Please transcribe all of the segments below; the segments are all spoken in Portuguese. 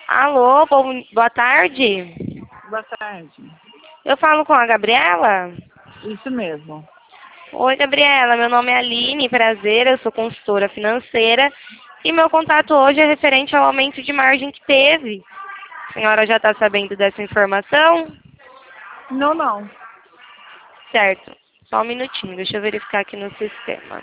Alô, boa tarde. Boa tarde. Eu falo com a Gabriela? Isso mesmo. Oi, Gabriela, meu nome é Aline, prazer, eu sou consultora financeira e meu contato hoje é referente ao aumento de margem que teve. A senhora já está sabendo dessa informação? Não. Certo. Só um minutinho, deixa eu verificar aqui no sistema.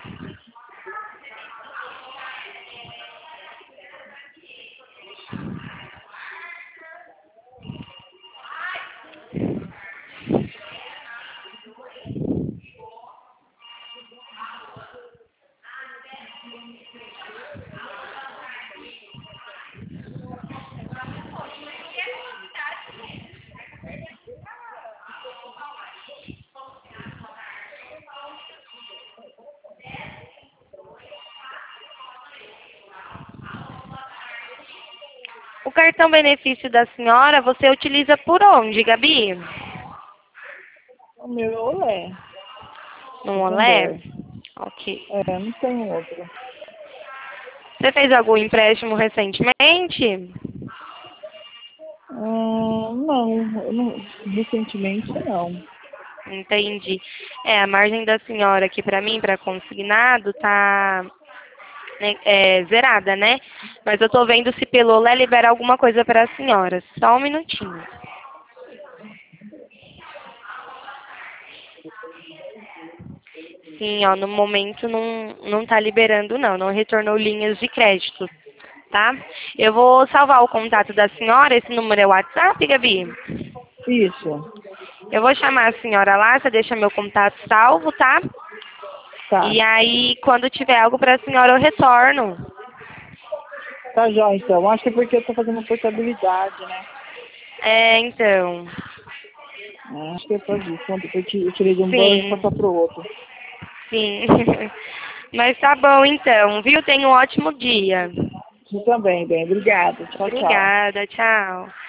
O cartão benefício da senhora, você utiliza por onde, Gabi? O meu é Olé. No Olé? Santander. Ok. Não tem outro. Você fez algum empréstimo recentemente? Não, recentemente não. Entendi. A margem da senhora aqui para mim, para consignado, tá zerada, né? Mas eu tô vendo se pelo Olé libera alguma coisa para a senhora. Só um minutinho. Sim, ó, no momento não tá liberando não retornou linhas de crédito, tá? Eu vou salvar o contato da senhora, esse número é o WhatsApp, Gabi? Isso. Eu vou chamar a senhora lá, você deixa meu contato salvo, tá? Tá. E aí, quando tiver algo para a senhora, eu retorno. Tá já então. Acho que é porque eu tô fazendo portabilidade, né? Então. Acho que é por isso. Quando eu tirei de um banco e Sim, passar pro outro. sim. Mas tá bom então, viu? Tenha um ótimo dia. Você também, bem. Obrigada. Tchau, tchau. Obrigada, tchau.